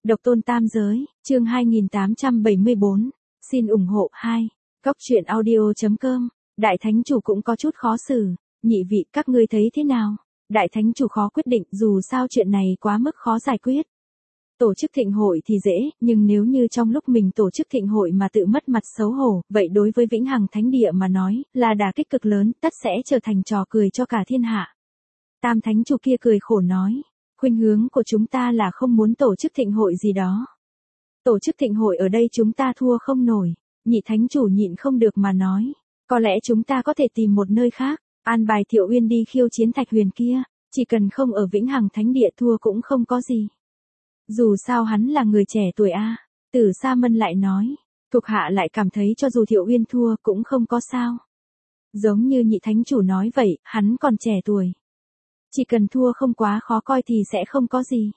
Độc tôn tam giới, chương 2874. Xin ủng hộ 2. Góc truyện audio.com. Đại thánh chủ cũng có chút khó xử. Nhị vị, các ngươi thấy thế nào? Đại thánh chủ khó quyết định, dù sao chuyện này quá mức khó giải quyết. Tổ chức thịnh hội thì dễ, nhưng nếu như trong lúc mình tổ chức thịnh hội mà tự mất mặt xấu hổ, vậy đối với Vĩnh Hằng Thánh Địa mà nói, là đả kích cực lớn, tất sẽ trở thành trò cười cho cả thiên hạ. Tam thánh chủ kia cười khổ nói, khuynh hướng của chúng ta là không muốn tổ chức thịnh hội gì đó. Tổ chức thịnh hội ở đây chúng ta thua không nổi. Nhị thánh chủ nhịn không được mà nói, có lẽ chúng ta có thể tìm một nơi khác, an bài Thiệu Uyên đi khiêu chiến Thạch Huyền kia, chỉ cần không ở Vĩnh Hằng Thánh Địa thua cũng không có gì. Dù sao hắn là người trẻ tuổi a. Tử Sa Mân lại nói, thuộc hạ lại cảm thấy cho dù Thiệu Uyên thua cũng không có sao. Giống như nhị thánh chủ nói vậy, hắn còn trẻ tuổi. Chỉ cần thua không quá khó coi thì sẽ không có gì.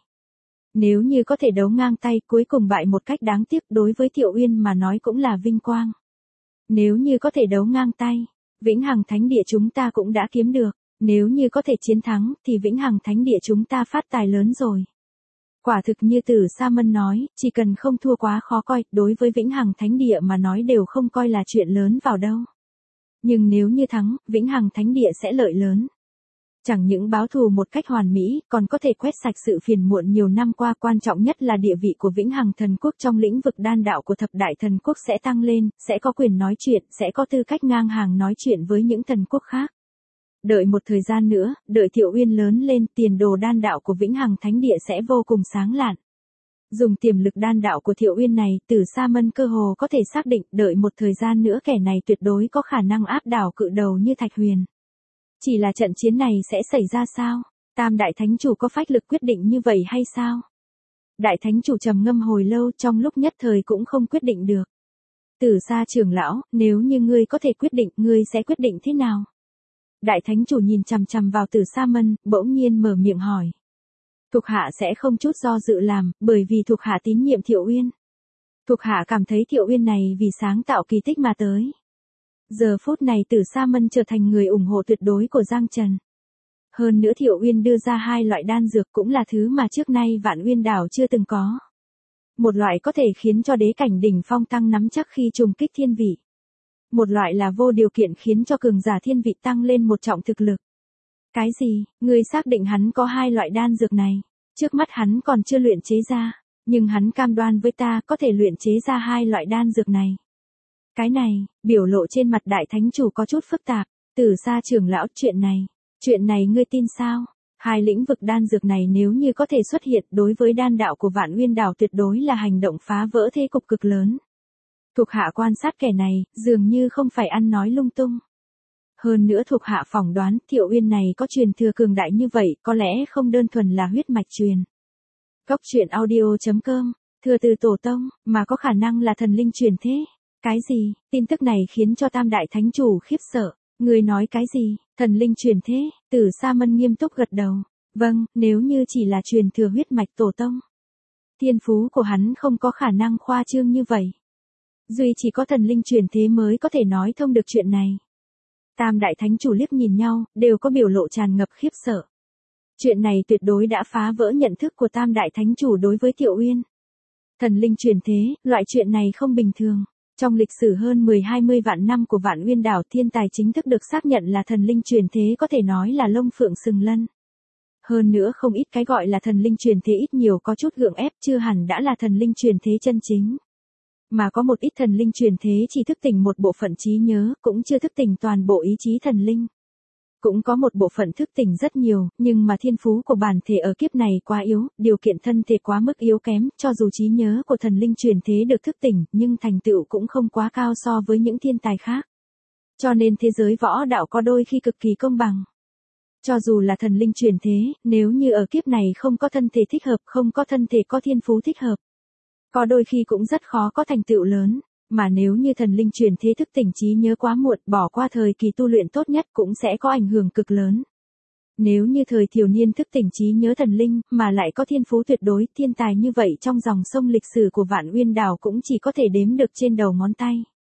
Nếu như có thể đấu ngang tay cuối cùng bại một cách đáng tiếc đối với Thiệu Uyên mà nói cũng là vinh quang. Nếu như có thể đấu ngang tay, Vĩnh Hằng Thánh Địa chúng ta cũng đã kiếm được. Nếu như có thể chiến thắng thì Vĩnh Hằng Thánh Địa chúng ta phát tài lớn rồi. Quả thực như Tử Sa Mân nói, chỉ cần không thua quá khó coi, đối với Vĩnh Hằng Thánh Địa mà nói đều không coi là chuyện lớn vào đâu. Nhưng nếu như thắng, Vĩnh Hằng Thánh Địa sẽ lợi lớn. Chẳng những báo thù một cách hoàn mỹ, còn có thể quét sạch sự phiền muộn nhiều năm qua, quan trọng nhất là địa vị của Vĩnh Hằng Thần Quốc trong lĩnh vực đan đạo của thập đại thần quốc sẽ tăng lên, sẽ có quyền nói chuyện, sẽ có tư cách ngang hàng nói chuyện với những thần quốc khác. Đợi một thời gian nữa, đợi Thiệu Uyên lớn lên, tiền đồ đan đạo của Vĩnh Hằng Thánh Địa sẽ vô cùng sáng lạn. Dùng tiềm lực đan đạo của Thiệu Uyên này, Tử Sa Mân cơ hồ có thể xác định, đợi một thời gian nữa kẻ này tuyệt đối có khả năng áp đảo cự đầu như Thạch Huyền. Chỉ là trận chiến này sẽ xảy ra sao? Tam đại thánh chủ có phách lực quyết định như vậy hay sao? Đại thánh chủ trầm ngâm hồi lâu, trong lúc nhất thời cũng không quyết định được. Tử Sa trưởng lão, nếu như ngươi có thể quyết định, ngươi sẽ quyết định thế nào? Đại thánh chủ nhìn chằm chằm vào Tử Sa Mân, bỗng nhiên mở miệng hỏi. Thuộc hạ sẽ không chút do dự làm, bởi vì thuộc hạ tín nhiệm Thiệu Uyên. Thuộc hạ cảm thấy Thiệu Uyên này vì sáng tạo kỳ tích mà tới. Giờ phút này Tử Sa Mân trở thành người ủng hộ tuyệt đối của Giang Trần. Hơn nữa Thiệu Uyên đưa ra 2 loại đan dược cũng là thứ mà trước nay Vạn Uyên Đảo chưa từng có. Một loại có thể khiến cho đế cảnh đỉnh phong tăng nắm chắc khi trùng kích thiên vị. Một loại là vô điều kiện khiến cho cường giả thiên vị tăng lên một trọng thực lực. Cái gì, ngươi xác định hắn có 2 loại đan dược này? Trước mắt hắn còn chưa luyện chế ra, nhưng hắn cam đoan với ta có thể luyện chế ra 2 loại đan dược này. Cái này, biểu lộ trên mặt đại thánh chủ có chút phức tạp. Tử Sa trưởng lão, chuyện này ngươi tin sao? 2 lĩnh vực đan dược này nếu như có thể xuất hiện đối với đan đạo của Vạn Uyên Đảo tuyệt đối là hành động phá vỡ thế cục cực lớn. Thuộc hạ quan sát kẻ này, dường như không phải ăn nói lung tung. Hơn nữa thuộc hạ phỏng đoán Thiệu Uyên này có truyền thừa cường đại như vậy, có lẽ không đơn thuần là huyết mạch truyền. Góc truyện audio.com, thừa từ tổ tông, mà có khả năng là thần linh truyền thế. Cái gì? Tin tức này khiến cho Tam đại thánh chủ khiếp sợ. Người nói cái gì? Thần linh truyền thế? Tử Sa Mân nghiêm túc gật đầu. Vâng, nếu như chỉ là truyền thừa huyết mạch tổ tông, thiên phú của hắn không có khả năng khoa trương như vậy. Duy chỉ có thần linh truyền thế mới có thể nói thông được chuyện này. Tam đại thánh chủ liếc nhìn nhau, đều có biểu lộ tràn ngập khiếp sợ. Chuyện này tuyệt đối đã phá vỡ nhận thức của Tam đại thánh chủ đối với Thiệu Uyên. Thần linh truyền thế, loại chuyện này không bình thường. Trong lịch sử hơn 10-20 vạn năm của Vạn Uyên Đảo, thiên tài chính thức được xác nhận là thần linh truyền thế có thể nói là lông phượng sừng lân. Hơn nữa không ít cái gọi là thần linh truyền thế ít nhiều có chút gượng ép, chưa hẳn đã là thần linh truyền thế chân chính. Mà có một ít thần linh truyền thế chỉ thức tỉnh một bộ phận trí nhớ, cũng chưa thức tỉnh toàn bộ ý chí thần linh. Cũng có một bộ phận thức tỉnh rất nhiều, nhưng mà thiên phú của bản thể ở kiếp này quá yếu, điều kiện thân thể quá mức yếu kém, cho dù trí nhớ của thần linh truyền thế được thức tỉnh, nhưng thành tựu cũng không quá cao so với những thiên tài khác. Cho nên thế giới võ đạo có đôi khi cực kỳ công bằng. Cho dù là thần linh truyền thế, nếu như ở kiếp này không có thân thể thích hợp, không có thân thể có thiên phú thích hợp, có đôi khi cũng rất khó có thành tựu lớn. Mà nếu như thần linh truyền thế thức tỉnh trí nhớ quá muộn, bỏ qua thời kỳ tu luyện tốt nhất cũng sẽ có ảnh hưởng cực lớn. Nếu như thời thiểu niên thức tỉnh trí nhớ thần linh, mà lại có thiên phú tuyệt đối, thiên tài như vậy trong dòng sông lịch sử của Vạn Uyên Đảo cũng chỉ có thể đếm được trên đầu ngón tay.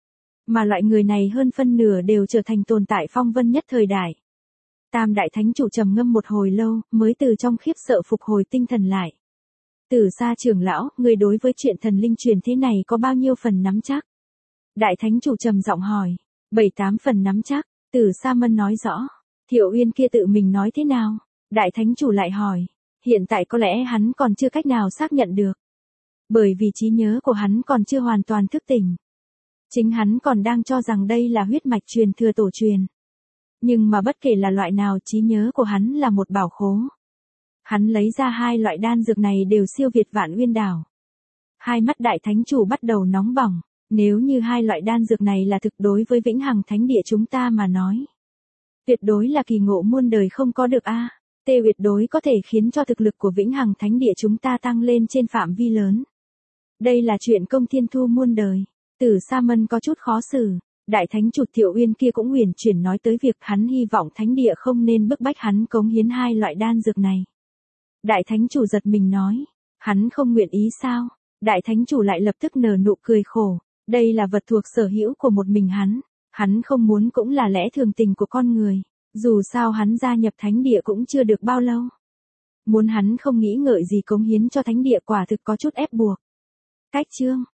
Mà loại người này hơn phân nửa đều trở thành tồn tại phong vân nhất thời đại. Tam đại thánh chủ trầm ngâm một hồi lâu, mới từ trong khiếp sợ phục hồi tinh thần lại. Tử Sa trưởng lão, người đối với chuyện thần linh truyền thế này có bao nhiêu phần nắm chắc? Đại thánh chủ trầm giọng hỏi. 7-8 phần nắm chắc, Tử Sa Mân nói rõ. Thiệu Uyên kia tự mình nói thế nào? Đại thánh chủ lại hỏi. Hiện tại có lẽ hắn còn chưa cách nào xác nhận được. Bởi vì trí nhớ của hắn còn chưa hoàn toàn thức tỉnh. Chính hắn còn đang cho rằng đây là huyết mạch truyền thừa tổ truyền. Nhưng mà bất kể là loại nào, trí nhớ của hắn là một bảo khố. Hắn lấy ra 2 loại đan dược này đều siêu việt Vạn Uyên Đảo. Hai mắt đại thánh chủ bắt đầu nóng bỏng. Nếu như 2 loại đan dược này là thực đối với Vĩnh Hằng Thánh Địa chúng ta mà nói, tuyệt đối là kỳ ngộ muôn đời không có được a. Tuyệt đối có thể khiến cho thực lực của Vĩnh Hằng Thánh Địa chúng ta tăng lên trên phạm vi lớn. Đây là chuyện công thiên thu muôn đời. Tử Sa Mân có chút khó xử. Đại thánh chủ Thiệu Uyên kia cũng uyển chuyển nói tới việc hắn hy vọng Thánh Địa không nên bức bách hắn cống hiến 2 loại đan dược này. Đại thánh chủ giật mình nói, hắn không nguyện ý sao? Đại thánh chủ lại lập tức nở nụ cười khổ. Đây là vật thuộc sở hữu của một mình hắn không muốn cũng là lẽ thường tình của con người, dù sao hắn gia nhập Thánh Địa cũng chưa được bao lâu. Muốn hắn không nghĩ ngợi gì cống hiến cho Thánh Địa quả thực có chút ép buộc. Cách chương